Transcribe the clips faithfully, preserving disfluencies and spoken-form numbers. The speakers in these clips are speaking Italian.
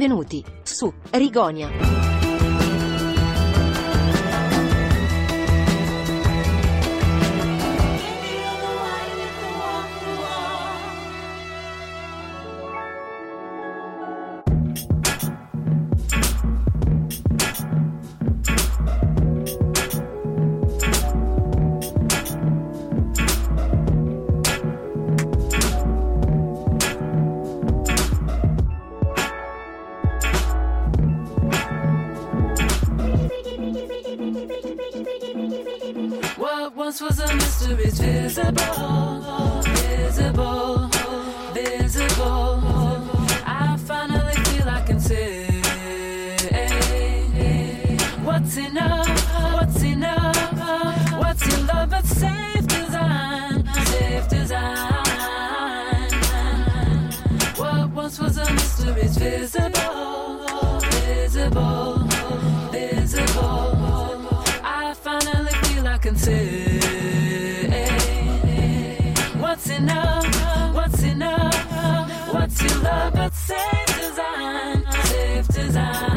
Benvenuti su Rigonia. Was a mystery, visible, visible, visible. I finally feel I can say, what's enough, what's enough, what's your love but safe design, safe design. What once was a mystery is visible, visible, visible. I finally feel I can say, what's enough, what's enough, what's your love but safe design, safe design.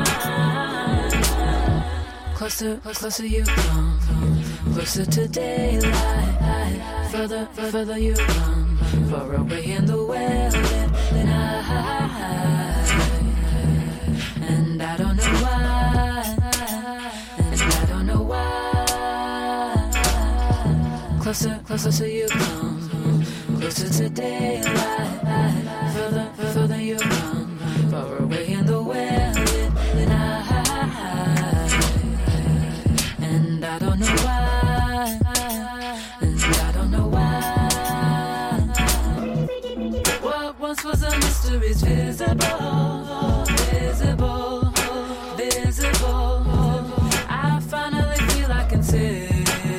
Closer, closer you come, closer to daylight, further, further you come, far away in the well-lit night. And I don't know why, and I don't know why. Closer, closer you come, closer to daylight, further, further you come, far away in the well-lit night. And I don't know why, and I don't know why. What once was a mystery is visible, visible, visible. I finally feel I can say,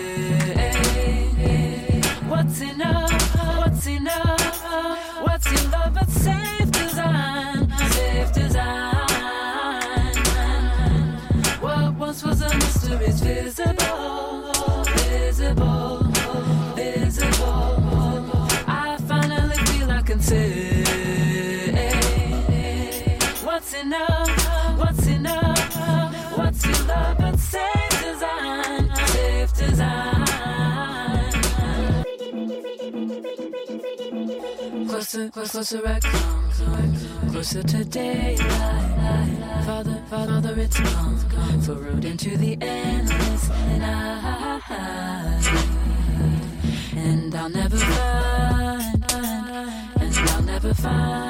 what's enough, what's enough, what's your love but safe design, safe design. What once was a mystery is visible, visible, visible. I finally feel I can say, what's enough, what's enough, what's your love but safe design, safe design. Closer, closer I come, closer to daylight. Father, Father, it's come, for road into the endless night. And I'll never find, and I'll never find.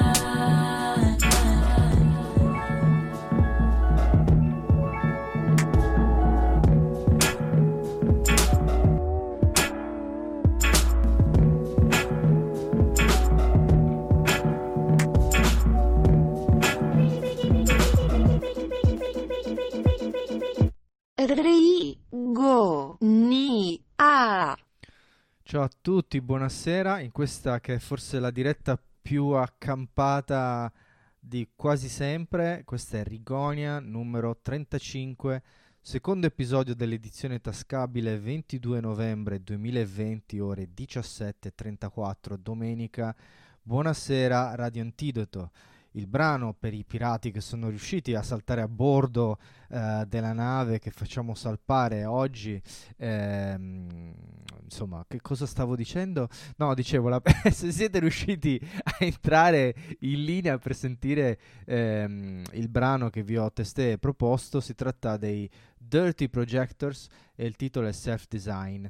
Rigonia. Ciao a tutti, buonasera. In questa che è forse la diretta più accampata di quasi sempre, questa è Rigonia numero trentacinque, secondo episodio dell'edizione tascabile ventidue novembre duemilaventi, ore diciassette e trentaquattro, domenica. Buonasera Radio Antidoto. Il brano per i pirati che sono riusciti a saltare a bordo eh, della nave che facciamo salpare oggi. Ehm, insomma, che cosa stavo dicendo? No, dicevo, la, se siete riusciti a entrare in linea per sentire ehm, il brano che vi ho testé proposto, si tratta dei Dirty Projectors e il titolo è Self Design.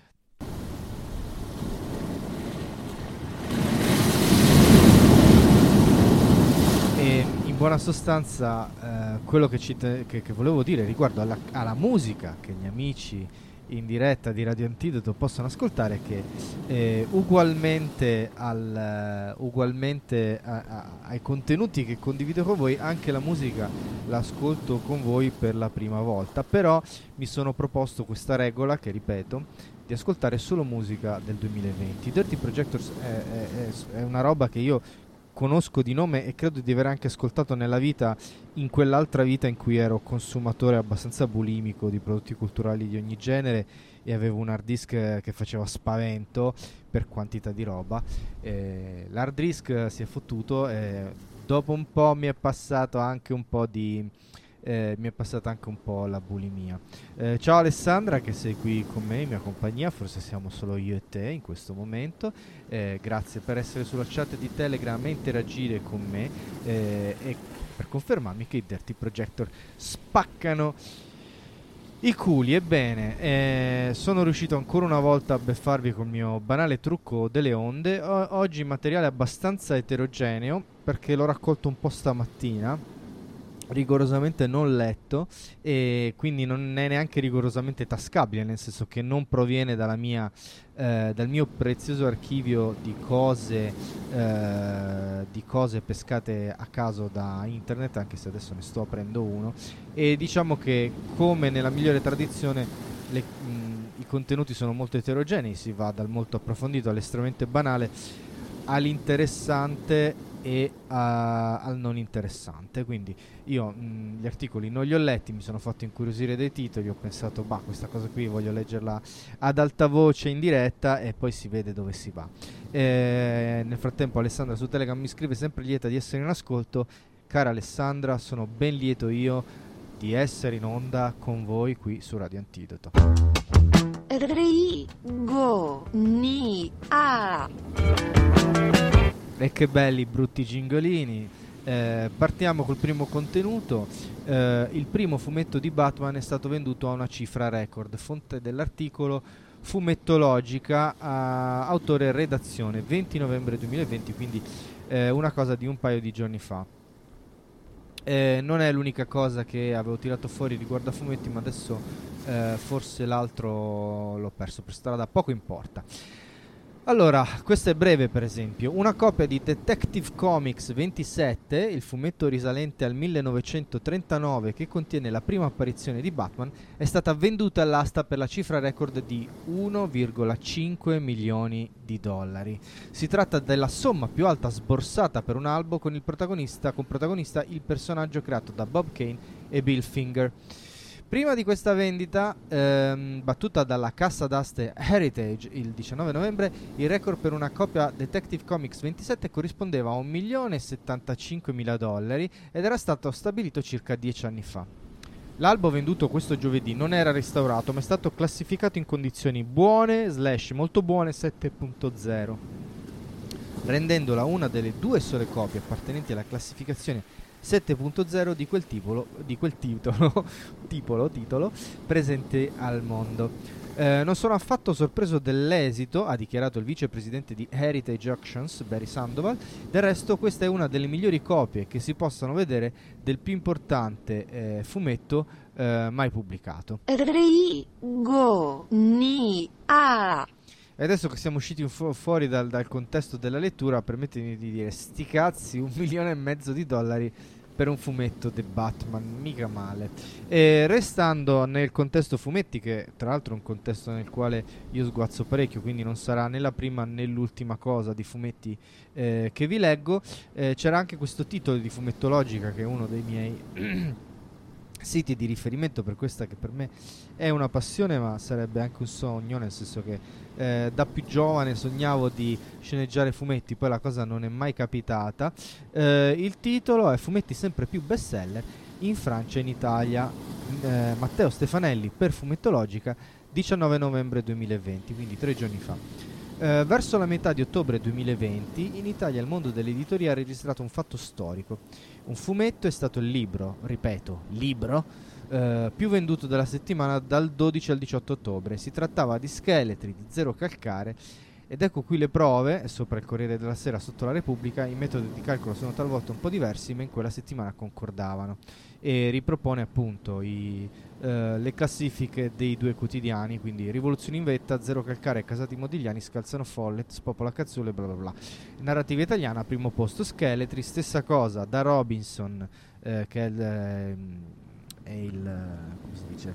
E in buona sostanza eh, quello che, ci te- che, che volevo dire riguardo alla, alla musica che gli amici in diretta di Radio Antidoto possono ascoltare è che eh, ugualmente, al, uh, ugualmente a, a, ai contenuti che condivido con voi, anche la musica l'ascolto con voi per la prima volta, però mi sono proposto questa regola che ripeto, di ascoltare solo musica del duemilaventi. Dirty Projectors è, è, è, è una roba che io conosco di nome e credo di aver anche ascoltato nella vita, in quell'altra vita in cui ero consumatore abbastanza bulimico di prodotti culturali di ogni genere e avevo un hard disk che faceva spavento per quantità di roba. Eh, l'hard disk si è fottuto e dopo un po' mi è passato anche un po' di eh, mi è passata anche un po' la bulimia. Eh, ciao Alessandra, che sei qui con me in mia compagnia, forse siamo solo io e te in questo momento. Eh, grazie per essere sulla chat di Telegram e interagire con me eh, e per confermarmi che i Dirty Projector spaccano i culi. Ebbene, eh, sono riuscito ancora una volta a beffarvi col mio banale trucco delle onde. O- oggi materiale abbastanza eterogeneo perché l'ho raccolto un po' stamattina, rigorosamente non letto, e quindi non è neanche rigorosamente tascabile, nel senso che non proviene dalla mia, eh, dal mio prezioso archivio di cose, eh, di cose pescate a caso da internet, anche se adesso ne sto aprendo uno. E diciamo che, come nella migliore tradizione, le, mh, i contenuti sono molto eterogenei, si va dal molto approfondito all'estremamente banale, all'interessante e a, al non interessante. Quindi io mh, gli articoli non li ho letti, mi sono fatto incuriosire dai titoli, ho pensato, bah, questa cosa qui voglio leggerla ad alta voce in diretta e poi si vede dove si va. E nel frattempo Alessandra su Telegram mi scrive: sempre lieta di essere in ascolto. Cara Alessandra, sono ben lieto io di essere in onda con voi qui su Radio Antidoto. Rigo ni a E che belli brutti gingolini. Eh, partiamo col primo contenuto. Eh, il primo fumetto di Batman è stato venduto a una cifra record. Fonte dell'articolo Fumettologica, a autore e redazione, venti novembre duemilaventi, quindi eh, una cosa di un paio di giorni fa. Eh, non è l'unica cosa che avevo tirato fuori riguardo a fumetti, ma adesso eh, forse l'altro l'ho perso per strada, poco importa. Allora, questo è breve. Per esempio, una copia di Detective Comics ventisette, il fumetto risalente al millenovecentotrentanove che contiene la prima apparizione di Batman, è stata venduta all'asta per la cifra record di uno virgola cinque milioni di dollari. Si tratta della somma più alta sborsata per un albo con il protagonista, con protagonista il personaggio creato da Bob Kane e Bill Finger. Prima di questa vendita, ehm, battuta dalla cassa d'aste Heritage il diciannove novembre, il record per una copia Detective Comics ventisette corrispondeva a un milione e settantacinquemila dollari ed era stato stabilito circa dieci anni fa. L'albo venduto questo giovedì non era restaurato, ma è stato classificato in condizioni buone slash molto buone sette punto zero, rendendola una delle due sole copie appartenenti alla classificazione sette punto zero di quel titolo, di quel titolo, titolo, titolo presente al mondo. Eh, non sono affatto sorpreso dell'esito, ha dichiarato il vicepresidente di Heritage Auctions, Barry Sandoval. Del resto, questa è una delle migliori copie che si possano vedere del più importante eh, fumetto eh, mai pubblicato. Rigo ni a E adesso che siamo usciti fu- fuori dal, dal contesto della lettura, permettetemi di dire, sti cazzi, un milione e mezzo di dollari per un fumetto di Batman, mica male. E restando nel contesto fumetti, che tra l'altro è un contesto nel quale io sguazzo parecchio, quindi non sarà né la prima né l'ultima cosa di fumetti eh, che vi leggo, eh, c'era anche questo titolo di Fumettologica, che è uno dei miei siti di riferimento per questa che per me è una passione, ma sarebbe anche un sogno, nel senso che eh, da più giovane sognavo di sceneggiare fumetti, poi la cosa non è mai capitata. Eh, il titolo è Fumetti sempre più bestseller in Francia e in Italia. eh, Matteo Stefanelli per Fumettologica, diciannove novembre duemilaventi, quindi tre giorni fa. Eh, verso la metà di ottobre duemilaventi in Italia il mondo dell'editoria ha registrato un fatto storico. Un fumetto è stato il libro, ripeto, libro, eh, più venduto della settimana dal dodici al diciotto ottobre. Si trattava di Scheletri di Zero Calcare, ed ecco qui le prove. Sopra il Corriere della Sera, sotto la Repubblica, i metodi di calcolo sono talvolta un po' diversi, ma in quella settimana concordavano. E ripropone appunto i, eh, le classifiche dei due quotidiani, quindi Rivoluzione in vetta, Zero Calcare, Casati Modigliani, Scalzano Follet, Spopola Cazzule, bla bla bla. Narrativa italiana, primo posto Scheletri, stessa cosa da Robinson, eh, che è il, eh, è il come si dice,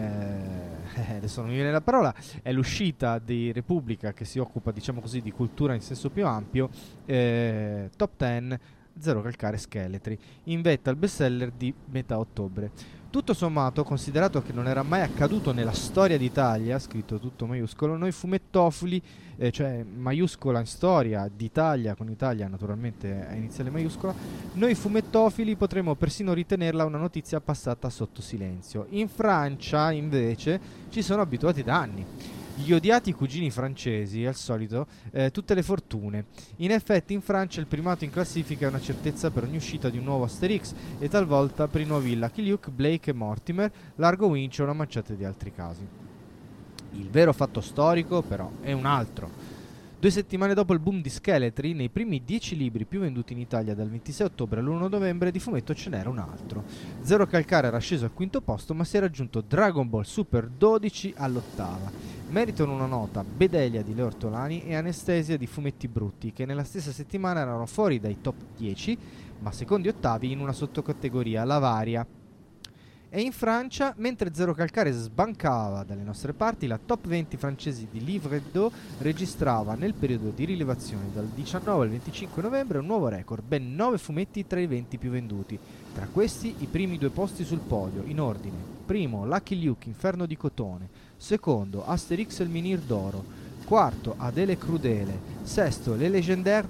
eh, adesso non mi viene la parola, è l'uscita di Repubblica che si occupa, diciamo così, di cultura in senso più ampio. eh, Top dieci, Zero Calcare, Scheletri, in vetta al bestseller di metà ottobre. Tutto sommato, considerato che non era mai accaduto nella storia d'Italia, scritto tutto maiuscolo, noi fumettofili, eh, cioè maiuscola in storia d'Italia, con Italia naturalmente a iniziale maiuscola, noi fumettofili potremmo persino ritenerla una notizia passata sotto silenzio. In Francia, invece, ci sono abituati da anni. Gli odiati cugini francesi, al solito, eh, tutte le fortune. In effetti in Francia il primato in classifica è una certezza per ogni uscita di un nuovo Asterix e talvolta per i nuovi Lucky Luke, Blake e Mortimer, Largo Winch e una manciata di altri casi. Il vero fatto storico, però, è un altro. Due settimane dopo il boom di scheletri, nei primi dieci libri più venduti in Italia dal ventisei ottobre all'primo novembre di fumetto ce n'era un altro. Zero Calcare era sceso al quinto posto, ma si è raggiunto Dragon Ball Super dodici all'ottava. Meritano una nota Bedelia di Leo Ortolani e Anestesia di Fumetti Brutti, che nella stessa settimana erano fuori dai top dieci, ma secondi e ottavi in una sottocategoria, la Varia. E in Francia, mentre Zero Calcare sbancava dalle nostre parti, la top venti francesi di Livre d'Eau registrava nel periodo di rilevazione dal diciannove al venticinque novembre un nuovo record, ben nove fumetti tra i venti più venduti. Tra questi i primi due posti sul podio, in ordine: primo Lucky Luke, Inferno di Cotone; secondo Asterix e il Menhir d'Oro; quarto Adele Crudele; sesto Le Légendaires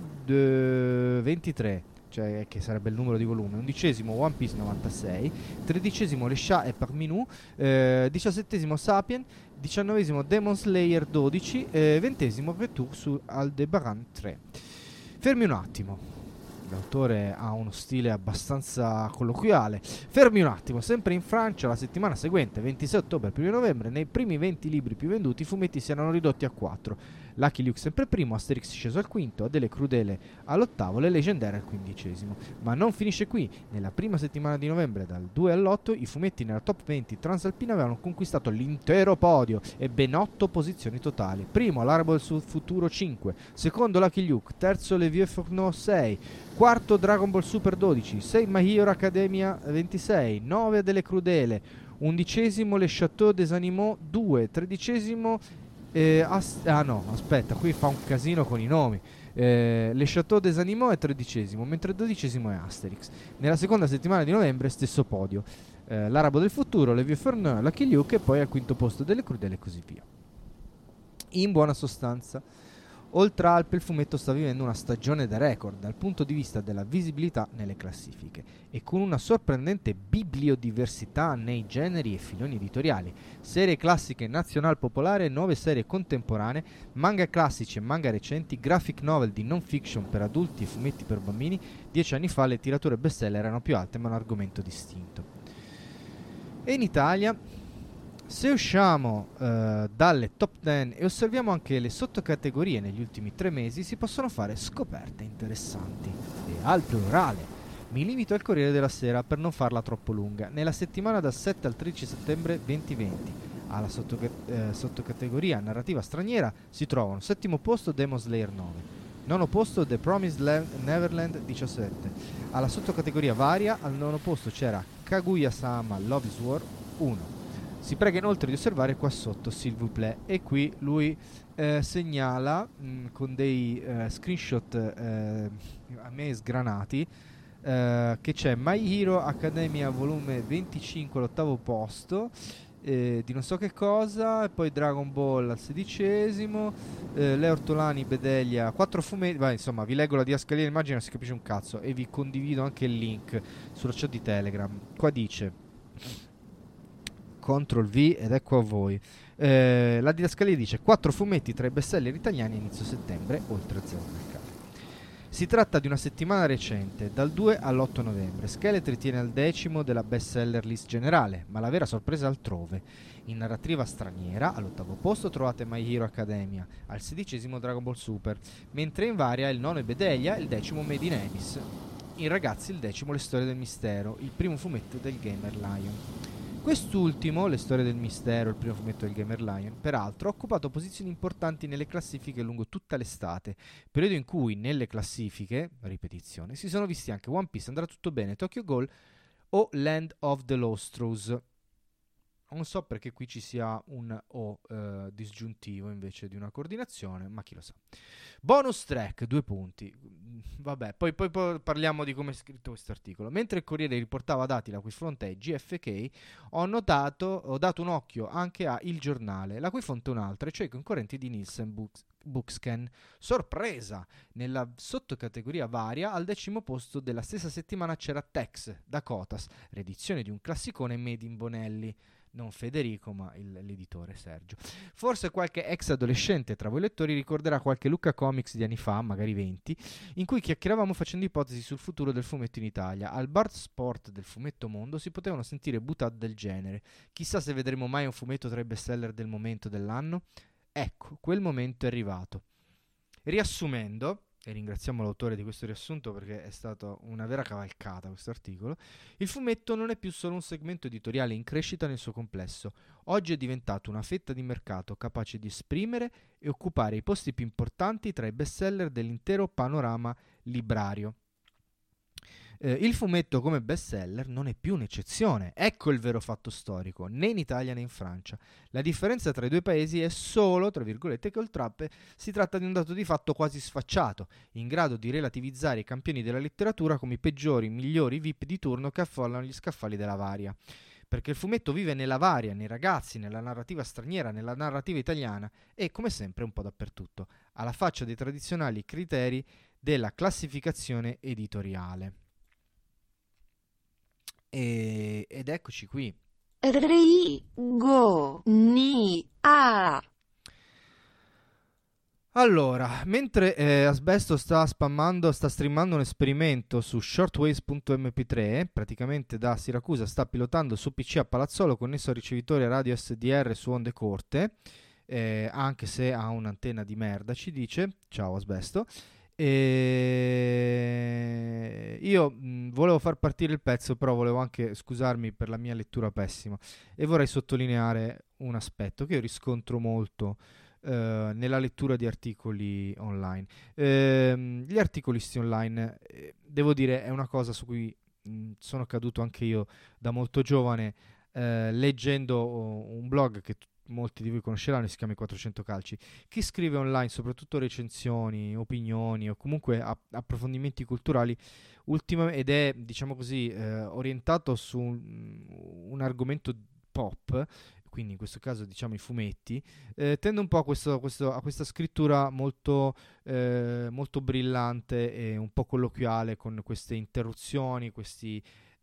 de ventitré, cioè che sarebbe il numero di volume, undicesimo One Piece novantasei, tredicesimo Le Chat et Parmi Nous, eh, diciassettesimo Sapien, diciannovesimo Demon Slayer dodici, eh, ventesimo Retour su Aldebaran tre. Fermi un attimo. L'autore ha uno stile abbastanza colloquiale. Fermi un attimo, sempre in Francia la settimana seguente, ventisei ottobre e primo novembre, nei primi venti libri più venduti i fumetti si erano ridotti a quattro. Lucky Luke sempre primo, Asterix sceso al quinto, Adele Crudele all'ottavo, Le Leggendaire al quindicesimo. Ma non finisce qui. Nella prima settimana di novembre, dal due all'otto, i fumetti nella top venti transalpina avevano conquistato l'intero podio e ben otto posizioni totali. Primo L'Arabo del Suo Futuro cinque, secondo Lucky Luke, terzo Le Vieux Fourneaux sei, quarto Dragon Ball Super dodici, sei My Hero Academia ventisei, nove Adele Crudele, undicesimo Le Château des Animaux due, tredicesimo eh, as- ah no, aspetta, qui fa un casino con i nomi. Eh, Le Château des Animaux è tredicesimo, mentre dodicesimo è Asterix. Nella seconda settimana di novembre stesso podio. Eh, L'Arabo del Futuro, Le Vieux Fourneaux, Lucky Luke e poi al quinto posto Delle Crudele e così via. In buona sostanza, Oltre Alpe il fumetto sta vivendo una stagione da record dal punto di vista della visibilità nelle classifiche e con una sorprendente bibliodiversità nei generi e filoni editoriali, serie classiche nazional popolare, nuove serie contemporanee, manga classici e manga recenti, graphic novel di non fiction per adulti e fumetti per bambini. Dieci anni fa le tirature bestseller erano più alte ma un argomento distinto. E in Italia, se usciamo uh, dalle top dieci e osserviamo anche le sottocategorie negli ultimi tre mesi, si possono fare scoperte interessanti. E al plurale. Mi limito al Corriere della Sera per non farla troppo lunga. Nella settimana dal sette al tredici settembre duemilaventi, alla sottoca- eh, sottocategoria narrativa straniera si trovano: settimo posto Demon Slayer nove, nono posto The Promised Land- Neverland diciassette. Alla sottocategoria varia, al nono posto c'era Kaguya-sama Love is War uno. Si prega inoltre di osservare qua sotto s'il vous plaît, e qui lui eh, segnala mh, con dei eh, screenshot eh, a me sgranati eh, che c'è My Hero Academia volume venticinque all'ottavo posto eh, di non so che cosa, e poi Dragon Ball al sedicesimo, eh, Leo Ortolani, Bedelia, quattro fumetti. Beh, insomma, vi leggo la didascalia dell'immagine, non si capisce un cazzo, e vi condivido anche il link sulla chat di Telegram. Qua dice Control V ed ecco a voi. Eh, la didascalia dice: quattro fumetti tra i bestseller italiani a inizio settembre, oltre a Zero Calcare. Si tratta di una settimana recente, dal due all'otto novembre. Scheletri tiene al decimo della bestseller list generale, ma la vera sorpresa è altrove. In narrativa straniera, all'ottavo posto trovate My Hero Academia, al sedicesimo Dragon Ball Super, mentre in varia il nono è Bedelia, il decimo Made in Abyss. In ragazzi il decimo Le Storie del Mistero, il primo fumetto del Gamer Lion. Quest'ultimo, Le Storie del Mistero, il primo fumetto del Gamer Lion, peraltro ha occupato posizioni importanti nelle classifiche lungo tutta l'estate, periodo in cui nelle classifiche, ripetizione, si sono visti anche One Piece, Andrà tutto bene, Tokyo Ghoul o Land of the Lost Rose. Non so perché qui ci sia un O eh, disgiuntivo invece di una coordinazione, ma chi lo sa. Bonus track, due punti. Vabbè, poi, poi, poi parliamo di come è scritto questo articolo. Mentre il Corriere riportava dati la cui fonte è G F K, ho notato, ho dato un occhio anche a Il Giornale, la cui fonte è un'altra, cioè i concorrenti di Nielsen Books. Bookscan. Sorpresa! Nella sottocategoria varia, al decimo posto della stessa settimana c'era Tex, Dakotas, riedizione di un classicone made in Bonelli. Non Federico, ma il, l'editore Sergio. Forse qualche ex adolescente tra voi lettori ricorderà qualche Lucca Comics di anni fa, magari venti, in cui chiacchieravamo facendo ipotesi sul futuro del fumetto in Italia. Al bar sport del Fumetto Mondo si potevano sentire buttate del genere. Chissà se vedremo mai un fumetto tra i bestseller del momento dell'anno? Ecco, quel momento è arrivato. Riassumendo, e ringraziamo l'autore di questo riassunto perché è stata una vera cavalcata questo articolo, il fumetto non è più solo un segmento editoriale in crescita nel suo complesso. Oggi è diventato una fetta di mercato capace di esprimere e occupare i posti più importanti tra i bestseller dell'intero panorama librario. Eh, il fumetto come bestseller non è più un'eccezione, ecco il vero fatto storico, né in Italia né in Francia. La differenza tra i due paesi è solo, tra virgolette, che oltrappe si tratta di un dato di fatto quasi sfacciato, in grado di relativizzare i campioni della letteratura come i peggiori, migliori V I P di turno che affollano gli scaffali della varia. Perché il fumetto vive nella varia, nei ragazzi, nella narrativa straniera, nella narrativa italiana e, come sempre, un po' dappertutto, alla faccia dei tradizionali criteri della classificazione editoriale. E, ed eccoci qui. Rigonia. Allora, mentre eh, Asbesto sta spammando, sta streamando un esperimento su shortwaves punto emme pi tre, praticamente da Siracusa sta pilotando su P C a Palazzolo connesso al ricevitore radio S D R su onde corte, eh, anche se ha un'antenna di merda, ci dice. Ciao Asbesto. E io mh, volevo far partire il pezzo, però volevo anche scusarmi per la mia lettura pessima e vorrei sottolineare un aspetto che io riscontro molto eh, nella lettura di articoli online. Ehm, gli articolisti online, eh, devo dire, è una cosa su cui mh, sono caduto anche io da molto giovane, eh, leggendo un blog che molti di voi conosceranno, si chiama I quattrocento Calci. Chi scrive online soprattutto recensioni, opinioni o comunque app- approfondimenti culturali ultima, ed è, diciamo così, eh, orientato su un, un argomento pop, quindi in questo caso diciamo i fumetti, eh, tende un po' a, questo, questo, a questa scrittura molto, eh, molto brillante e un po' colloquiale, con queste interruzioni, questi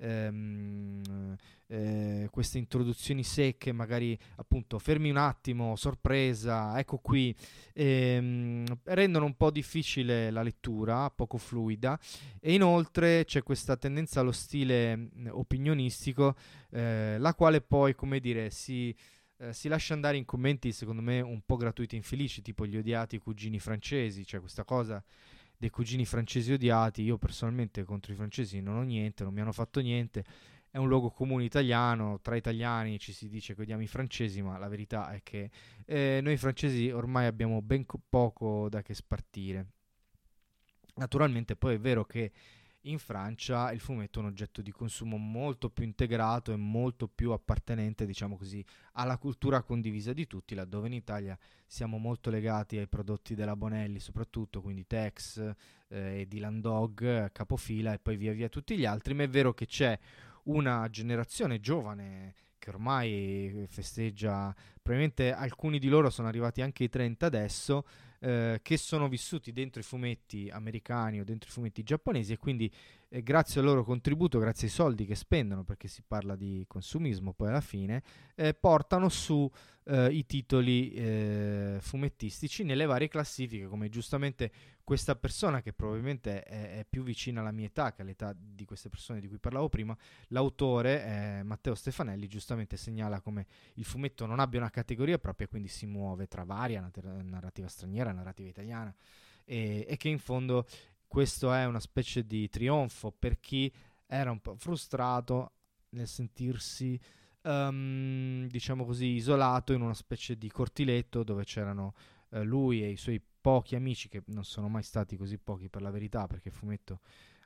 Ehm, eh, queste introduzioni secche, magari appunto fermi un attimo, sorpresa, ecco qui, ehm, rendono un po' difficile la lettura, poco fluida, e inoltre c'è questa tendenza allo stile mh, opinionistico, eh, la quale poi, come dire, si eh, si lascia andare in commenti secondo me un po' gratuiti e infelici, tipo gli odiati cugini francesi, cioè questa cosa dei cugini francesi odiati. Io personalmente contro i francesi non ho niente, non mi hanno fatto niente, è un luogo comune italiano, tra italiani ci si dice che odiamo i francesi, ma la verità è che eh, noi francesi ormai abbiamo ben co- poco da che spartire. Naturalmente poi è vero che in Francia il fumetto è un oggetto di consumo molto più integrato e molto più appartenente, diciamo così, alla cultura condivisa di tutti, laddove in Italia siamo molto legati ai prodotti della Bonelli, soprattutto, quindi Tex, eh, Dylan Dog, Capofila e poi via via tutti gli altri. Ma è vero che c'è una generazione giovane che ormai festeggia, probabilmente alcuni di loro sono arrivati anche ai trenta adesso, eh, che sono vissuti dentro i fumetti americani o dentro i fumetti giapponesi, e quindi eh, grazie al loro contributo, grazie ai soldi che spendono, perché si parla di consumismo poi alla fine, eh, portano su eh, i titoli eh, fumettistici nelle varie classifiche, come giustamente questa persona, che probabilmente è, è più vicina alla mia età che all'età di queste persone di cui parlavo prima, l'autore eh, Matteo Stefanelli giustamente segnala come il fumetto non abbia una categoria propria, quindi si muove tra varia nat- narrativa straniera, narrativa italiana, e, e che in fondo questo è una specie di trionfo per chi era un po' frustrato nel sentirsi um, diciamo così isolato in una specie di cortiletto dove c'erano uh, lui e i suoi pochi amici, che non sono mai stati così pochi per la verità, perché il fumetto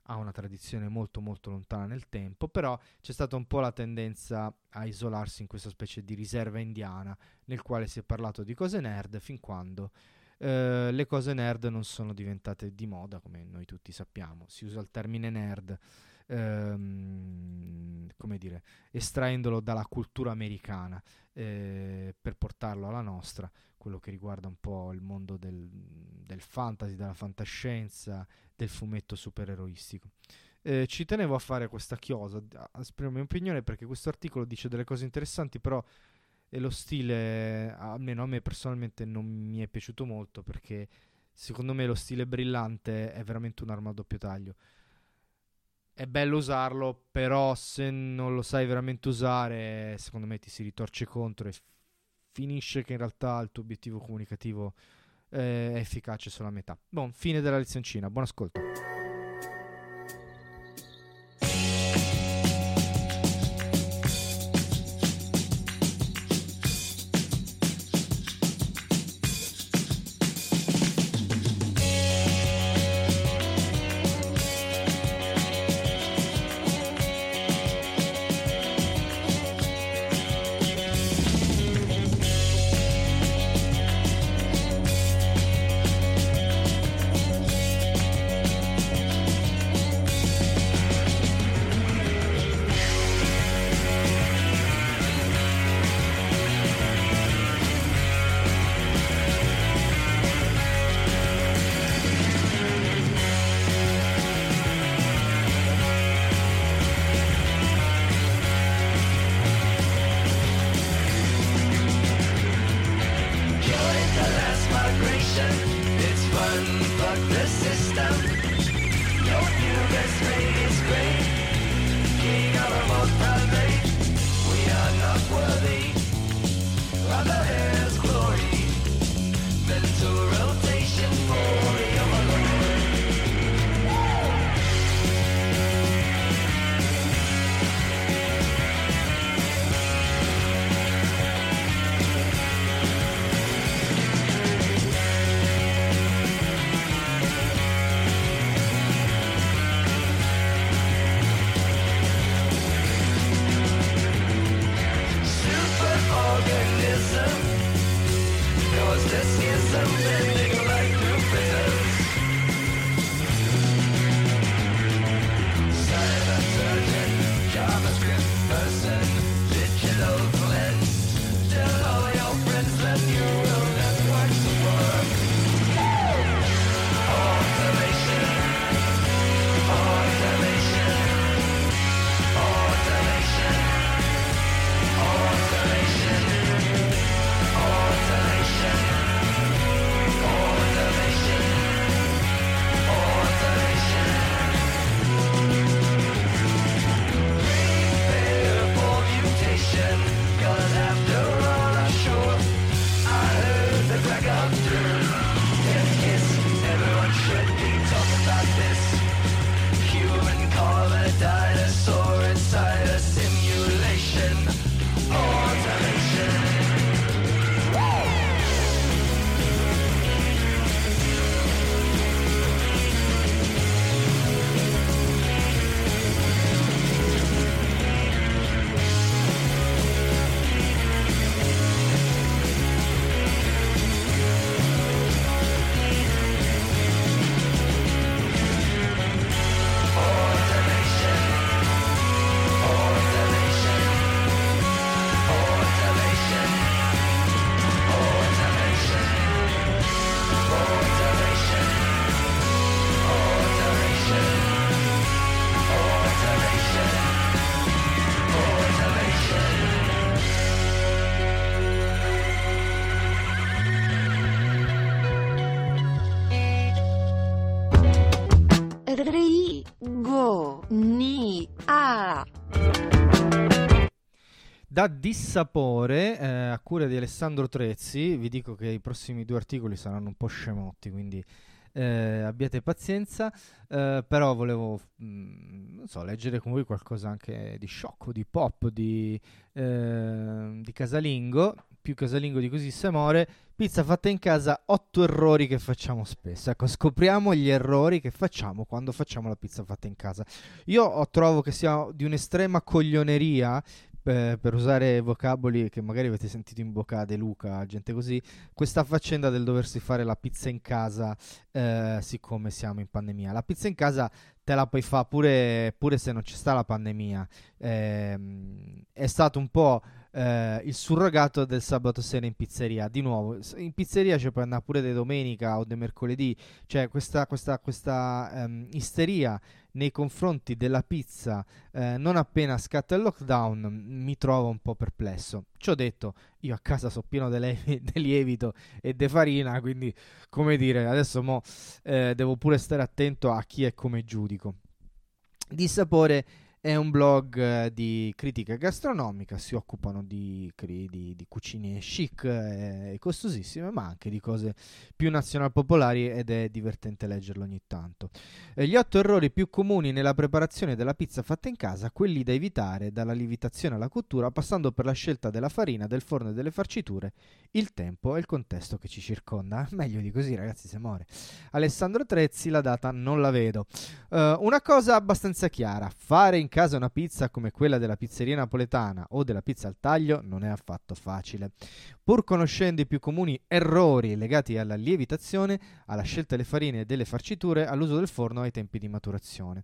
ha una tradizione molto molto lontana nel tempo, però c'è stata un po' la tendenza a isolarsi in questa specie di riserva indiana nel quale si è parlato di cose nerd fin quando eh, le cose nerd non sono diventate di moda, come noi tutti sappiamo. Si usa il termine nerd ehm, come dire, estraendolo dalla cultura americana eh, per portarlo alla nostra, quello che riguarda un po' il mondo del, del fantasy, della fantascienza, del fumetto supereroistico. Eh, ci tenevo a fare questa chiosa, a esprimere la mia opinione, perché questo articolo dice delle cose interessanti, però e lo stile, almeno a me personalmente, non mi è piaciuto molto, perché secondo me lo stile brillante è veramente un'arma a doppio taglio. È bello usarlo, però se non lo sai veramente usare, secondo me ti si ritorce contro e f- finisce che in realtà il tuo obiettivo comunicativo eh, è efficace solo a metà. Buon, fine della lezioncina, buon ascolto. Rigonia. Da Dissapore, eh, a cura di Alessandro Trezzi, vi dico che i prossimi due articoli saranno un po' scemotti, quindi eh, abbiate pazienza, eh, però volevo mh, non so, leggere con voi qualcosa anche di sciocco, di pop, di, eh, di casalingo, più casalingo di così se more. Pizza fatta in casa, otto errori che facciamo spesso. Ecco, scopriamo gli errori che facciamo quando facciamo la pizza fatta in casa. Io ho, trovo che sia di un'estrema coglioneria, eh, per usare vocaboli che magari avete sentito in bocca De Luca, gente così, questa faccenda del doversi fare la pizza in casa, eh, siccome siamo in pandemia. La pizza in casa te la puoi fare pure, pure se non ci sta la pandemia. Eh, è stato un po' eh, il surrogato del sabato sera in pizzeria. Di nuovo, in pizzeria ci puoi andare pure di domenica o di mercoledì. Cioè questa, questa, questa ehm, isteria nei confronti della pizza eh, non appena scatta il lockdown mi trovo un po' perplesso. Ci ho detto, io a casa sono pieno di lievito e di farina, quindi come dire, adesso mo eh, devo pure stare attento a chi e come giudico. Dissapore è un blog eh, di critica gastronomica, si occupano di, di, di cucine chic e costosissime, ma anche di cose più nazional popolari, ed è divertente leggerlo ogni tanto. Eh, gli otto errori più comuni nella preparazione della pizza fatta in casa, quelli da evitare dalla lievitazione alla cottura, passando per la scelta della farina, del forno e delle farciture, il tempo e il contesto che ci circonda. Meglio di così, ragazzi, se muore. Alessandro Trezzi, la data non la vedo. Uh, una cosa abbastanza chiara: fare in casa una pizza come quella della pizzeria napoletana o della pizza al taglio non è affatto facile. Pur conoscendo i più comuni errori legati alla lievitazione, alla scelta delle farine e delle farciture, all'uso del forno e ai tempi di maturazione.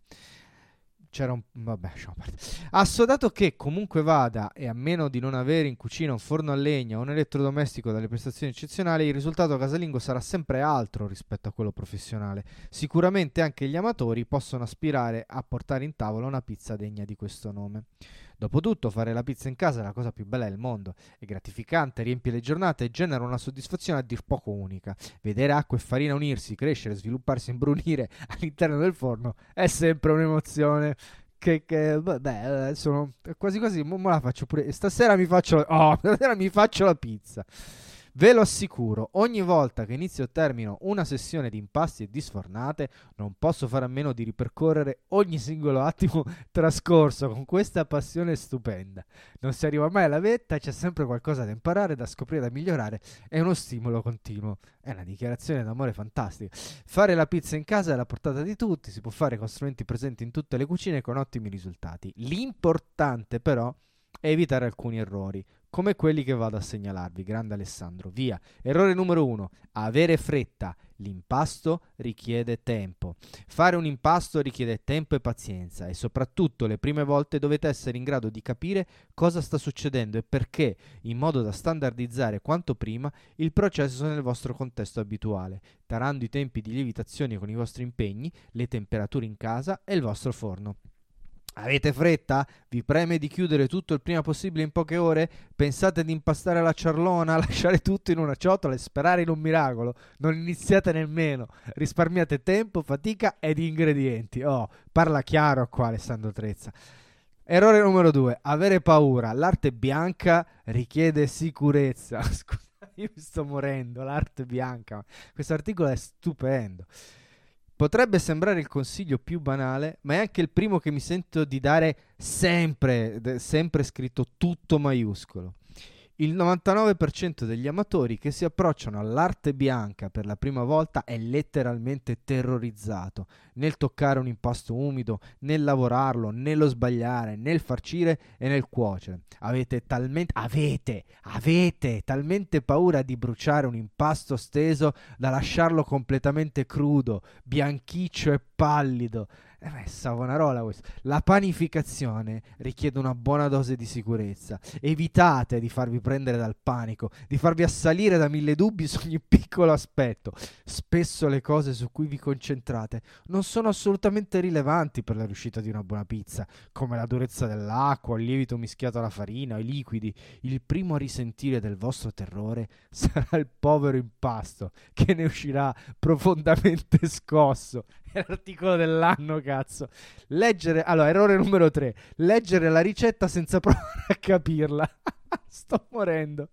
C'era un... vabbè, lasciamo perdere. Assodato che, comunque vada, e a meno di non avere in cucina un forno a legna o un elettrodomestico dalle prestazioni eccezionali, il risultato casalingo sarà sempre altro rispetto a quello professionale. Sicuramente anche gli amatori possono aspirare a portare in tavola una pizza degna di questo nome. Dopotutto, fare la pizza in casa è la cosa più bella del mondo. È gratificante, riempie le giornate e genera una soddisfazione a dir poco unica. Vedere acqua e farina unirsi, crescere, svilupparsi, imbrunire all'interno del forno è sempre un'emozione. Che, che vabbè, sono quasi quasi, mo, mo la faccio pure. Stasera mi faccio, oh, stasera mi faccio la pizza. Ve lo assicuro, ogni volta che inizio o termino una sessione di impasti e di sfornate, non posso fare a meno di ripercorrere ogni singolo attimo trascorso con questa passione stupenda. Non si arriva mai alla vetta, c'è sempre qualcosa da imparare, da scoprire, da migliorare, è uno stimolo continuo. È una dichiarazione d'amore fantastica. Fare la pizza in casa è alla portata di tutti, si può fare con strumenti presenti in tutte le cucine con ottimi risultati. L'importante però è evitare alcuni errori, come quelli che vado a segnalarvi. Grande Alessandro, via. Errore numero uno: avere fretta. L'impasto richiede tempo. Fare un impasto richiede tempo e pazienza, e soprattutto le prime volte dovete essere in grado di capire cosa sta succedendo e perché, in modo da standardizzare quanto prima il processo nel vostro contesto abituale, tarando i tempi di lievitazione con i vostri impegni, le temperature in casa e il vostro forno. Avete fretta? Vi preme di chiudere tutto il prima possibile in poche ore? Pensate di impastare la ciarlona, lasciare tutto in una ciotola e sperare in un miracolo? Non iniziate nemmeno. Risparmiate tempo, fatica ed ingredienti. Oh, parla chiaro qua Alessandro Trezza. Errore numero due: avere paura. L'arte bianca richiede sicurezza. Scusa, io mi sto morendo. L'arte bianca. Questo articolo è stupendo. Potrebbe sembrare il consiglio più banale, ma è anche il primo che mi sento di dare sempre, sempre scritto tutto maiuscolo. Il novantanove per cento degli amatori che si approcciano all'arte bianca per la prima volta è letteralmente terrorizzato nel toccare un impasto umido, nel lavorarlo, nello sbagliare, nel farcire e nel cuocere. Avete talmente, avete, avete talmente paura di bruciare un impasto steso da lasciarlo completamente crudo, bianchiccio e pallido. Eh beh, Savonarola questo. La panificazione richiede una buona dose di sicurezza. Evitate di farvi prendere dal panico, di farvi assalire da mille dubbi su ogni piccolo aspetto. Spesso le cose su cui vi concentrate non sono assolutamente rilevanti per la riuscita di una buona pizza, come la durezza dell'acqua, il lievito mischiato alla farina, i liquidi. Il primo a risentire del vostro terrore sarà il povero impasto, che ne uscirà profondamente scosso. È l'articolo dell'anno, cazzo. Leggere, allora, errore numero tre: leggere la ricetta senza provare a capirla. Sto morendo.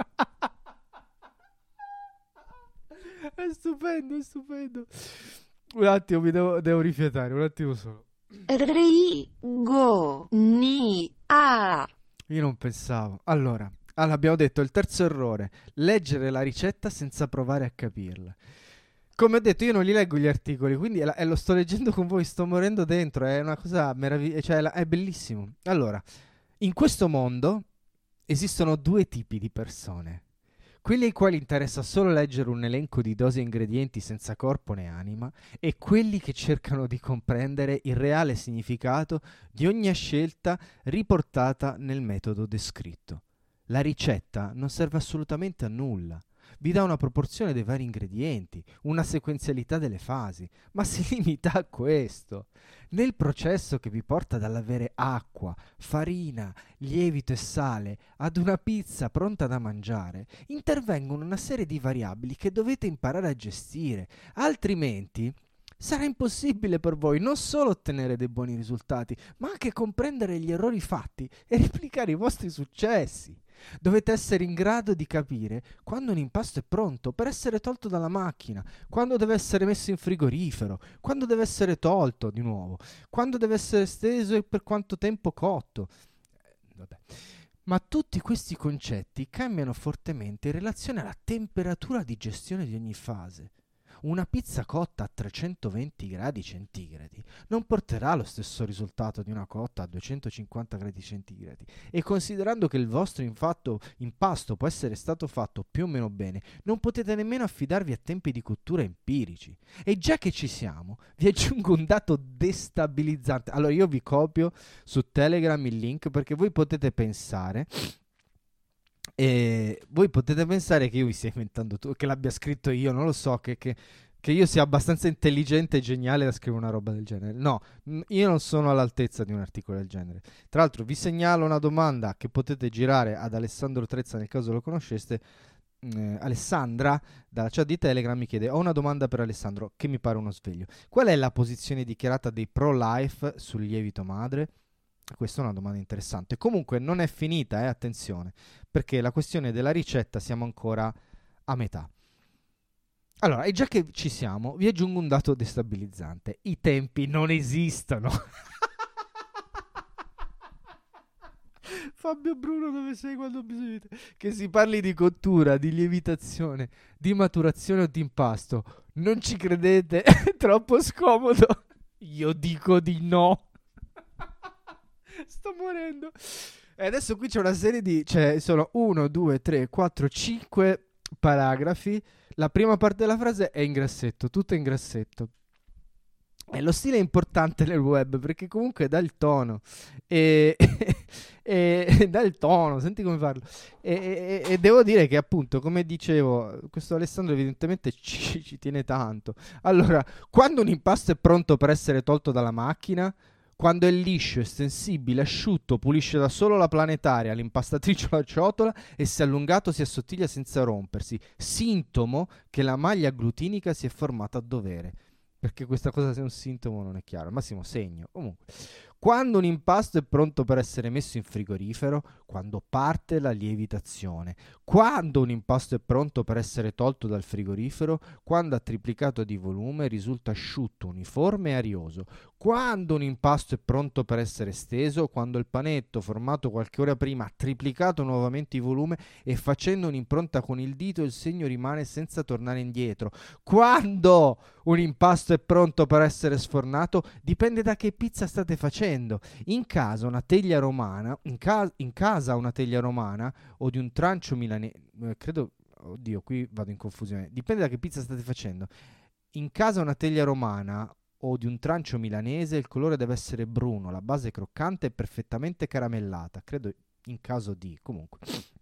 È stupendo, è stupendo. Un attimo, mi devo, devo rifiatare, un attimo solo. Ri, go, ni, a. Io non pensavo. Allora, Allora, abbiamo detto il terzo errore, leggere la ricetta senza provare a capirla. Come ho detto, io non li leggo gli articoli, quindi è la- e lo sto leggendo con voi, sto morendo dentro, è una cosa meravigliosa, cioè la- è bellissimo. Allora, in questo mondo esistono due tipi di persone. Quelli ai quali interessa solo leggere un elenco di dosi e ingredienti senza corpo né anima, e quelli che cercano di comprendere il reale significato di ogni scelta riportata nel metodo descritto. La ricetta non serve assolutamente a nulla. Vi dà una proporzione dei vari ingredienti, una sequenzialità delle fasi, ma si limita a questo. Nel processo che vi porta dall'avere acqua, farina, lievito e sale ad una pizza pronta da mangiare, intervengono una serie di variabili che dovete imparare a gestire, altrimenti sarà impossibile per voi non solo ottenere dei buoni risultati, ma anche comprendere gli errori fatti e replicare i vostri successi. Dovete essere in grado di capire quando un impasto è pronto per essere tolto dalla macchina, quando deve essere messo in frigorifero, quando deve essere tolto di nuovo, quando deve essere steso e per quanto tempo cotto. Eh, vabbè. Ma tutti questi concetti cambiano fortemente in relazione alla temperatura di gestione di ogni fase. Una pizza cotta a trecentoventi gradi centigradi non porterà allo stesso risultato di una cotta a duecentocinquanta gradi centigradi, e considerando che il vostro infatto, impasto può essere stato fatto più o meno bene, non potete nemmeno affidarvi a tempi di cottura empirici. E già che ci siamo, vi aggiungo un dato destabilizzante. Allora io vi copio su Telegram il link, perché voi potete pensare E voi potete pensare che io vi stia inventando tutto, che l'abbia scritto io, non lo so, che, che, che io sia abbastanza intelligente e geniale da scrivere una roba del genere. No, m- io non sono all'altezza di un articolo del genere. Tra l'altro vi segnalo una domanda che potete girare ad Alessandro Trezza nel caso lo conosceste. Eh, Alessandra dalla chat di Telegram mi chiede: ho una domanda per Alessandro che mi pare uno sveglio. Qual è la posizione dichiarata dei pro-life sul lievito madre? Questa è una domanda interessante. Comunque non è finita, eh, attenzione, perché la questione della ricetta siamo ancora a metà. Allora, e già che ci siamo, vi aggiungo un dato destabilizzante. I tempi non esistono. Fabio Bruno, dove sei quando ho bisogno di te? Che si parli di cottura, di lievitazione, di maturazione o di impasto. Non ci credete? È troppo scomodo. Io dico di no. Sto morendo. E adesso qui c'è una serie di... Cioè, sono uno, due, tre, quattro, cinque paragrafi. La prima parte della frase è in grassetto, tutto in grassetto. E lo stile è importante nel web, perché comunque dà il tono. E, e, e dà il tono, senti come parlo. E, e, e devo dire che appunto, come dicevo, questo Alessandro evidentemente ci, ci tiene tanto. Allora, quando un impasto è pronto per essere tolto dalla macchina... Quando è liscio, estensibile, asciutto, pulisce da solo la planetaria, l'impastatrice o la ciotola, e se allungato si assottiglia senza rompersi, sintomo che la maglia glutinica si è formata a dovere. Perché questa cosa sia un sintomo non è chiaro, al massimo segno. Comunque, quando un impasto è pronto per essere messo in frigorifero, quando parte la lievitazione, quando un impasto è pronto per essere tolto dal frigorifero, quando ha triplicato di volume, risulta asciutto, uniforme e arioso, quando un impasto è pronto per essere steso, quando il panetto formato qualche ora prima ha triplicato nuovamente di volume e facendo un'impronta con il dito il segno rimane senza tornare indietro, quando un impasto è pronto per essere sfornato, dipende da che pizza state facendo. In casa una teglia romana, in, ca- in casa una teglia romana o di un trancio milanese, eh, credo, oddio, qui vado in confusione, dipende da che pizza state facendo. In casa una teglia romana o di un trancio milanese, il colore deve essere bruno, la base croccante e perfettamente caramellata, credo in caso di, comunque.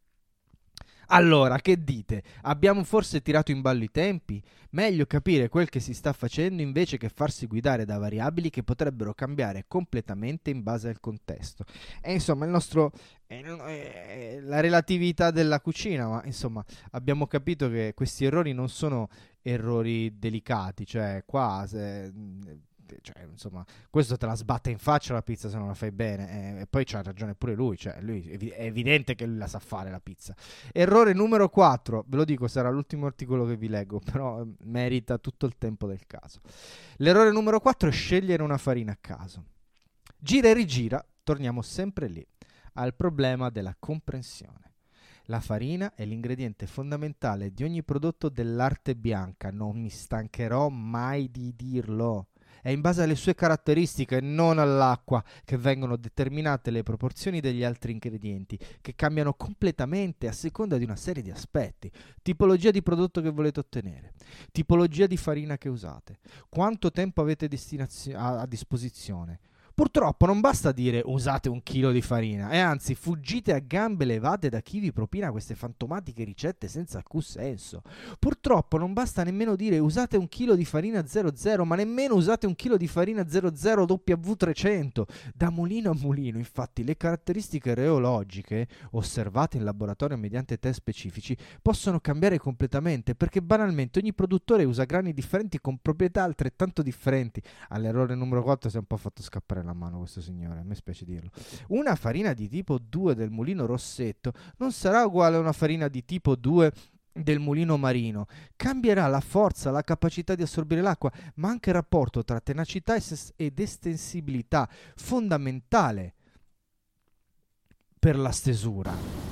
Allora, che dite? Abbiamo forse tirato in ballo i tempi? Meglio capire quel che si sta facendo invece che farsi guidare da variabili che potrebbero cambiare completamente in base al contesto. E insomma, il nostro eh, la relatività della cucina, ma insomma, abbiamo capito che questi errori non sono errori delicati, cioè qua se, cioè, insomma, questo te la sbatte in faccia la pizza se non la fai bene, eh, e poi c'ha ragione pure lui, cioè lui è evidente che lui la sa fare la pizza. Errore numero quattro, ve lo dico, sarà l'ultimo articolo che vi leggo, però eh, merita tutto il tempo del caso. L'errore numero quattro è scegliere una farina a caso. Gira e rigira, torniamo sempre lì, al problema della comprensione. La farina è l'ingrediente fondamentale di ogni prodotto dell'arte bianca, non mi stancherò mai di dirlo. È in base alle sue caratteristiche, non all'acqua, che vengono determinate le proporzioni degli altri ingredienti, che cambiano completamente a seconda di una serie di aspetti. Tipologia di prodotto che volete ottenere, tipologia di farina che usate, quanto tempo avete destinazio- a, a disposizione. Purtroppo non basta dire usate un chilo di farina, e anzi fuggite a gambe levate da chi vi propina queste fantomatiche ricette senza alcun senso. Purtroppo non basta nemmeno dire usate un chilo di farina zero zero, ma nemmeno usate un chilo di farina zero zero W trecento. Da mulino a mulino, infatti, le caratteristiche reologiche osservate in laboratorio mediante test specifici possono cambiare completamente, perché banalmente ogni produttore usa grani differenti con proprietà altrettanto differenti. All'errore numero quattro si è un po' fatto scappare la mano questo signore, a me spiace dirlo. Una farina di tipo due del mulino Rossetto non sarà uguale a una farina di tipo due del mulino Marino. Cambierà la forza, la capacità di assorbire l'acqua, ma anche il rapporto tra tenacità ed estensibilità, fondamentale per la stesura.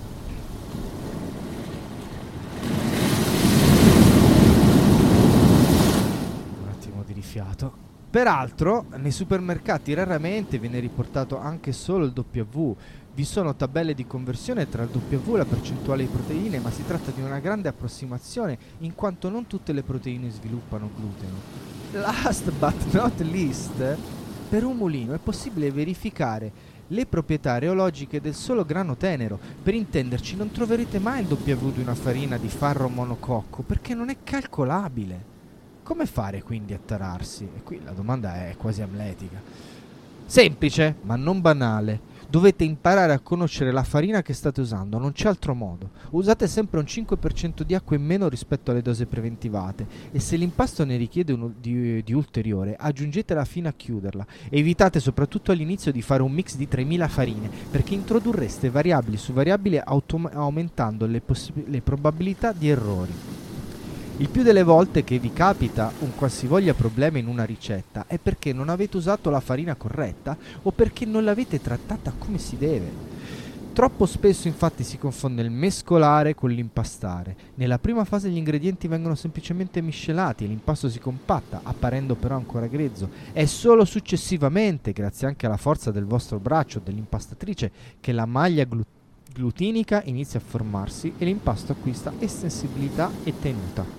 Un attimo di rifiato. Peraltro, nei supermercati raramente viene riportato anche solo il W. Vi sono tabelle di conversione tra il W e la percentuale di proteine, ma si tratta di una grande approssimazione, in quanto non tutte le proteine sviluppano gluteno. Last but not least, per un mulino è possibile verificare le proprietà reologiche del solo grano tenero. Per intenderci, non troverete mai il W di una farina di farro monococco, perché non è calcolabile. Come fare quindi a tararsi? E qui la domanda è quasi amletica. Semplice, ma non banale. Dovete imparare a conoscere la farina che state usando, non c'è altro modo. Usate sempre un cinque per cento di acqua in meno rispetto alle dosi preventivate, e se l'impasto ne richiede un, di, di ulteriore, aggiungetela fino a chiuderla. Evitate soprattutto all'inizio di fare un mix di tremila farine, perché introdurreste variabili su variabili autom- aumentando le, possi- le probabilità di errori. Il più delle volte che vi capita un qualsivoglia problema in una ricetta è perché non avete usato la farina corretta o perché non l'avete trattata come si deve. Troppo spesso infatti si confonde il mescolare con l'impastare. Nella prima fase gli ingredienti vengono semplicemente miscelati e l'impasto si compatta, apparendo però ancora grezzo. È solo successivamente, grazie anche alla forza del vostro braccio o dell'impastatrice, che la maglia glu- glutinica inizia a formarsi e l'impasto acquista estensibilità e tenuta.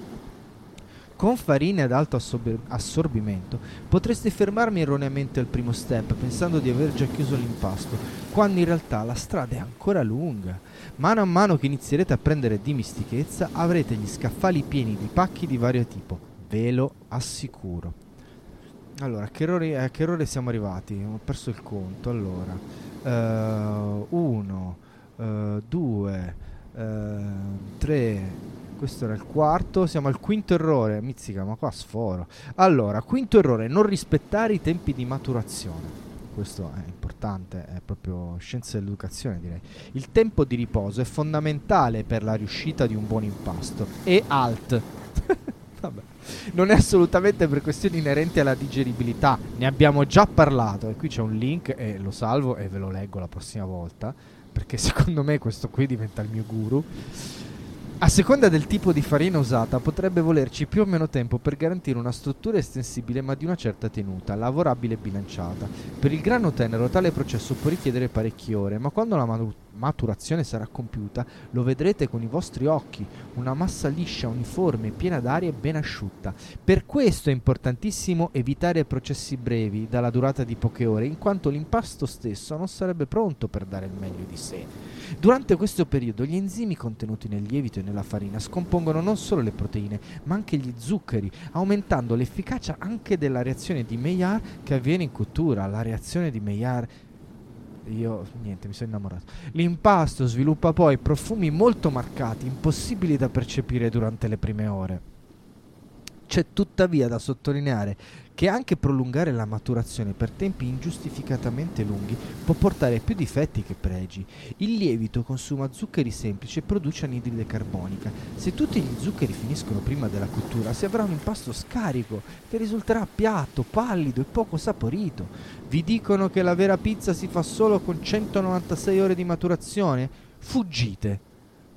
Con farine ad alto assorb- assorbimento potreste fermarmi erroneamente al primo step pensando di aver già chiuso l'impasto, quando in realtà la strada è ancora lunga. Mano a mano che inizierete a prendere dimistichezza avrete gli scaffali pieni di pacchi di vario tipo, ve lo assicuro. Allora, a che errore, a che errore siamo arrivati? Ho perso il conto. Allora, uh, uno, uh, due, uh, tre... Questo era il quarto, siamo al quinto errore. Mizzica, ma qua sforo. Allora, quinto errore, non rispettare i tempi di maturazione. Questo è importante, è proprio scienza dell'educazione, direi. Il tempo di riposo è fondamentale per la riuscita di un buon impasto. E alt. Vabbè. Non è assolutamente per questioni inerenti alla digeribilità, ne abbiamo già parlato. E qui c'è un link e lo salvo e ve lo leggo la prossima volta, perché secondo me questo qui diventa il mio guru. A seconda del tipo di farina usata potrebbe volerci più o meno tempo per garantire una struttura estensibile ma di una certa tenuta, lavorabile e bilanciata. Per il grano tenero tale processo può richiedere parecchie ore, ma quando la manu- maturazione sarà compiuta lo vedrete con i vostri occhi, una massa liscia, uniforme, piena d'aria e ben asciutta. Per questo è importantissimo evitare processi brevi, dalla durata di poche ore, in quanto l'impasto stesso non sarebbe pronto per dare il meglio di sé. Durante questo periodo gli enzimi contenuti nel lievito e nella farina scompongono non solo le proteine, ma anche gli zuccheri, aumentando l'efficacia anche della reazione di Maillard che avviene in cottura. La reazione di Maillard... Io, niente, mi sono innamorato. L'impasto sviluppa poi profumi molto marcati, impossibili da percepire durante le prime ore. C'è tuttavia da sottolineare che anche prolungare la maturazione per tempi ingiustificatamente lunghi può portare più difetti che pregi. Il lievito consuma zuccheri semplici e produce anidride carbonica. Se tutti gli zuccheri finiscono prima della cottura si avrà un impasto scarico che risulterà piatto, pallido e poco saporito. Vi dicono che la vera pizza si fa solo con centonovantasei ore di maturazione? Fuggite!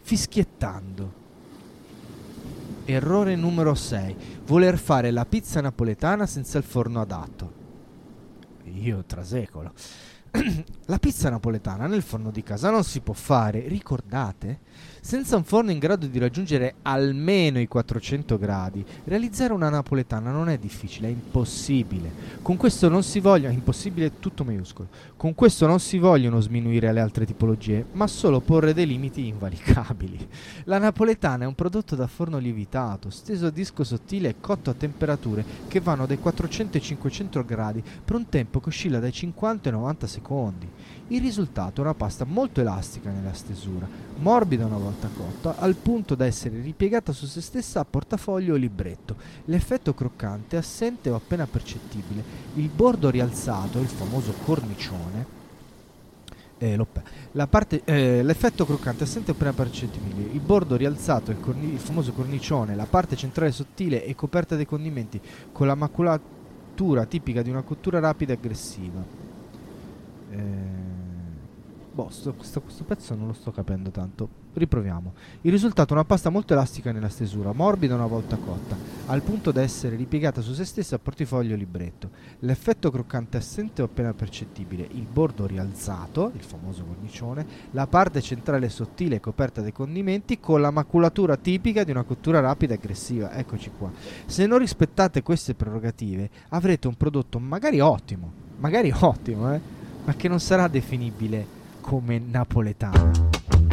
fischiettando. Errore numero sei. Voler fare la pizza napoletana senza il forno adatto. Io trasecolo. La pizza napoletana nel forno di casa non si può fare, ricordate? Senza un forno in grado di raggiungere almeno i quattrocento gradi, realizzare una napoletana non è difficile, è impossibile. Con questo non si vogliono, impossibile tutto maiuscolo. Con questo non si vogliono sminuire le altre tipologie, ma solo porre dei limiti invalicabili. La napoletana è un prodotto da forno lievitato, steso a disco sottile e cotto a temperature che vanno dai quattrocento ai cinquecento gradi per un tempo che oscilla dai cinquanta ai novanta secondi. Il risultato è una pasta molto elastica nella stesura, morbida una volta cotta, al punto da essere ripiegata su se stessa a portafoglio o libretto. L'effetto croccante è assente o appena percettibile. Il bordo rialzato, il famoso cornicione, eh, la parte, eh, l'effetto croccante è assente o appena percettibile. Il bordo rialzato, il, corni- il famoso cornicione, la parte centrale sottile e coperta dei condimenti con la maculatura tipica di una cottura rapida e aggressiva. Eh, boh, sto, questo, questo pezzo non lo sto capendo tanto. Riproviamo. Il risultato è una pasta molto elastica nella stesura, morbida una volta cotta, al punto da essere ripiegata su se stessa a portafoglio o libretto. L'effetto croccante assente o appena percettibile. Il bordo rialzato, il famoso cornicione, la parte centrale sottile coperta dai condimenti con la maculatura tipica di una cottura rapida e aggressiva. Eccoci qua. Se non rispettate queste prerogative avrete un prodotto magari ottimo, magari ottimo, eh, ma che non sarà definibile come napoletano.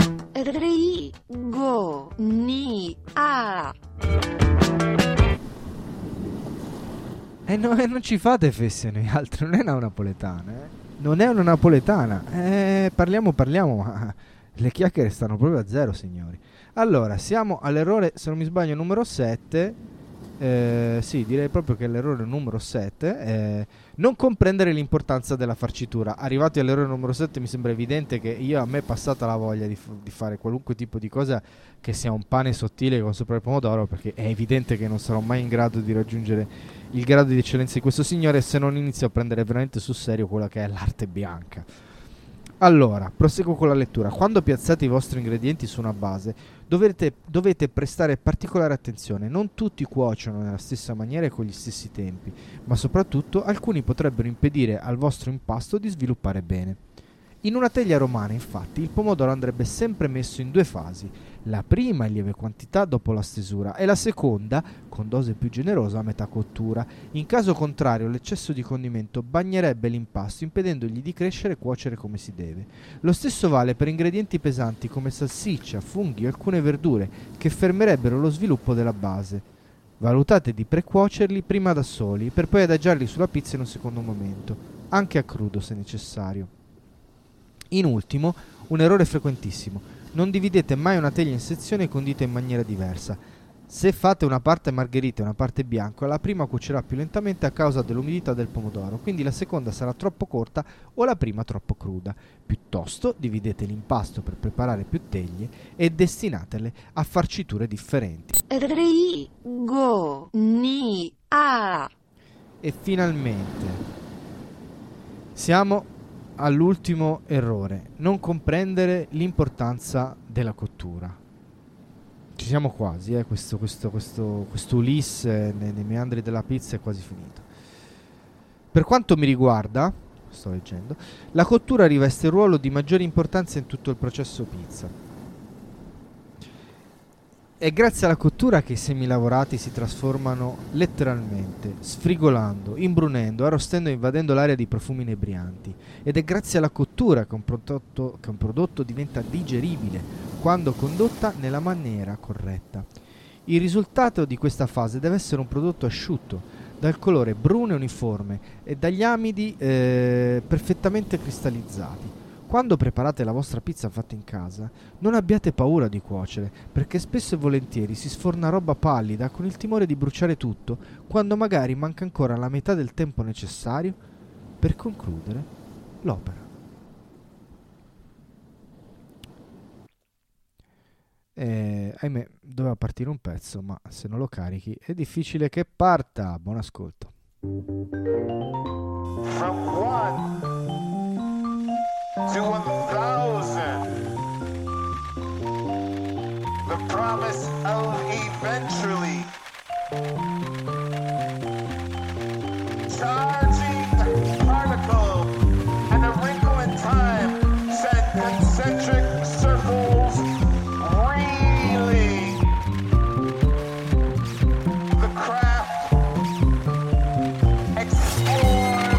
Rigo ni a. E no, eh, non ci fate fessi noi altri, non è una napoletana, eh? Non è una napoletana. Eh, parliamo, parliamo, ma le chiacchiere stanno proprio a zero, signori. Allora, siamo all'errore, se non mi sbaglio, numero sette. Eh, sì, direi proprio che è l'errore numero sette. Eh, non comprendere l'importanza della farcitura. Arrivati all'errore numero sette mi sembra evidente che io a me è passata la voglia di, f- di fare qualunque tipo di cosa che sia un pane sottile con sopra il pomodoro, perché è evidente che non sarò mai in grado di raggiungere il grado di eccellenza di questo signore se non inizio a prendere veramente sul serio quella che è l'arte bianca. Allora, proseguo con la lettura. Quando piazzate i vostri ingredienti su una base, dovete, dovete prestare particolare attenzione. Non tutti cuociono nella stessa maniera e con gli stessi tempi, ma soprattutto alcuni potrebbero impedire al vostro impasto di sviluppare bene. In una teglia romana, infatti, il pomodoro andrebbe sempre messo in due fasi. La prima in lieve quantità dopo la stesura e la seconda, con dose più generosa, a metà cottura. In caso contrario, l'eccesso di condimento bagnerebbe l'impasto, impedendogli di crescere e cuocere come si deve. Lo stesso vale per ingredienti pesanti come salsiccia, funghi o alcune verdure, che fermerebbero lo sviluppo della base. Valutate di precuocerli prima da soli, per poi adagiarli sulla pizza in un secondo momento, anche a crudo se necessario. In ultimo, un errore frequentissimo: non dividete mai una teglia in sezioni e condite in maniera diversa. Se fate una parte margherita e una parte bianco, la prima cuocerà più lentamente a causa dell'umidità del pomodoro, quindi la seconda sarà troppo corta o la prima troppo cruda. Piuttosto dividete l'impasto per preparare più teglie e destinatele a farciture differenti. Rigo ni a. E finalmente siamo all'ultimo errore: non comprendere l'importanza della cottura. Ci siamo quasi, eh? questo, questo, questo, questo Ulisse nei, nei meandri della pizza è quasi finito. Per quanto mi riguarda, sto leggendo, la cottura riveste il ruolo di maggiore importanza in tutto il processo pizza. È grazie alla cottura che i semi lavorati si trasformano letteralmente, sfrigolando, imbrunendo, arrostendo e invadendo l'aria di profumi inebrianti. Ed è grazie alla cottura che un prodotto, che un prodotto diventa digeribile quando condotta nella maniera corretta. Il risultato di questa fase deve essere un prodotto asciutto, dal colore bruno e uniforme e dagli amidi eh, perfettamente cristallizzati. Quando preparate la vostra pizza fatta in casa, non abbiate paura di cuocere, perché spesso e volentieri si sforna roba pallida con il timore di bruciare tutto, quando magari manca ancora la metà del tempo necessario per concludere l'opera. E, ahimè, doveva partire un pezzo, ma se non lo carichi è difficile che parta. Buon ascolto. From one to a thousand. eventually charging particle and a wrinkle in time sent concentric circles reeling. The craft explored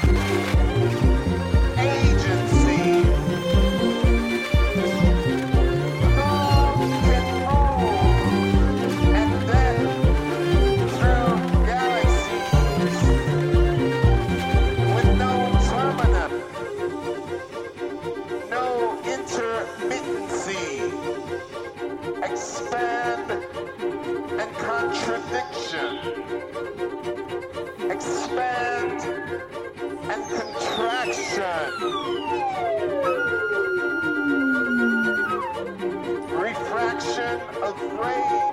agency. Who can move and then through galaxies with no terminus, no intermittency, expand and contradiction, expand and contraction, refraction of ray,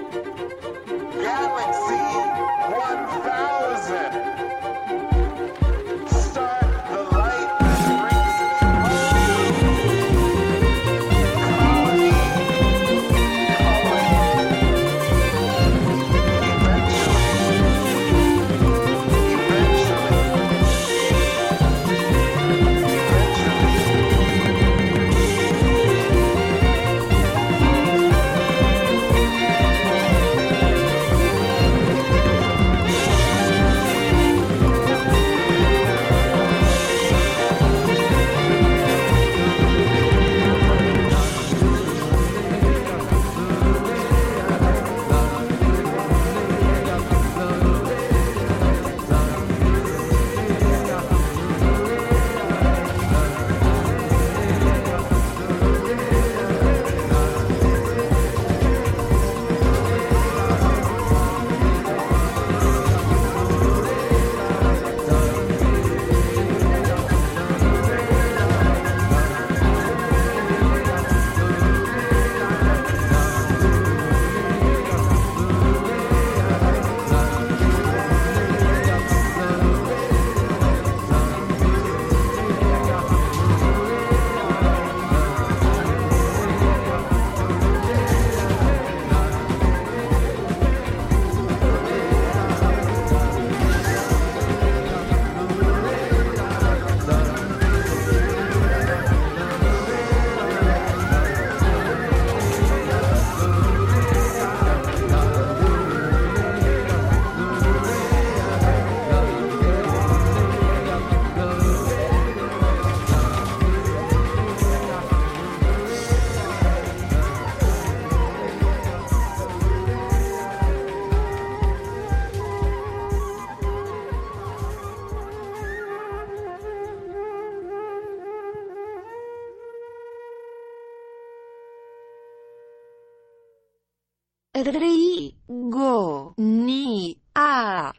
galaxy one thousand. Start the light that brings colony, Rigonia.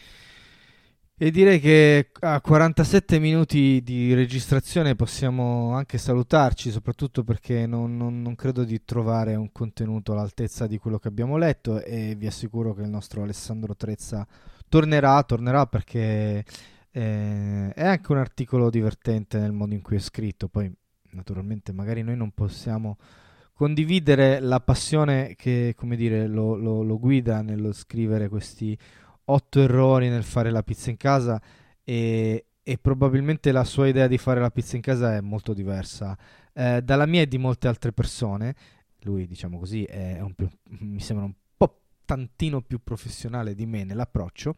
E direi che a quarantasette minuti di registrazione possiamo anche salutarci, soprattutto perché non, non- non credo di trovare un contenuto all'altezza di quello che abbiamo letto, e vi assicuro che il nostro Alessandro Trezza tornerà, tornerà perché eh, è anche un articolo divertente nel modo in cui è scritto. Poi naturalmente magari noi non possiamo condividere la passione che, come dire, lo, lo- lo guida nello scrivere questi otto errori nel fare la pizza in casa, e, e probabilmente la sua idea di fare la pizza in casa è molto diversa eh, dalla mia e di molte altre persone. Lui, diciamo così, è un più- mi sembra un po' tantino più professionale di me nell'approccio.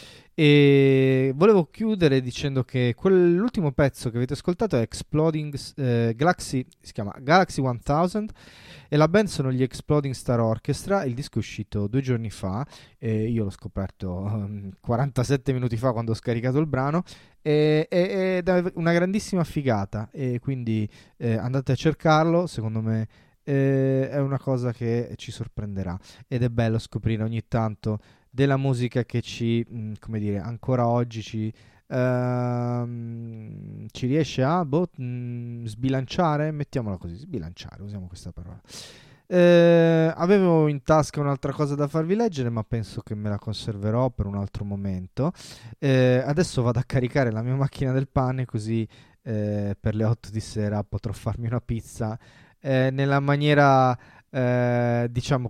E volevo chiudere dicendo che quell'ultimo pezzo che avete ascoltato è Exploding eh, Galaxy, si chiama Galaxy mille, e la band sono gli Exploding Star Orchestra. Il disco è uscito due giorni fa, e io l'ho scoperto um, quarantasette minuti fa quando ho scaricato il brano, e- e- ed è una grandissima figata, e quindi eh, andate a cercarlo. Secondo me eh, è una cosa che ci sorprenderà, ed è bello scoprire ogni tanto della musica che ci, mh, come dire, ancora oggi ci, ehm, ci riesce a boh, mh, sbilanciare, mettiamola così, sbilanciare, usiamo questa parola. Eh, avevo in tasca un'altra cosa da farvi leggere, ma penso che me la conserverò per un altro momento. Eh, adesso vado a caricare la mia macchina del pane, così eh, per le otto di sera potrò farmi una pizza eh, nella maniera, eh, diciamo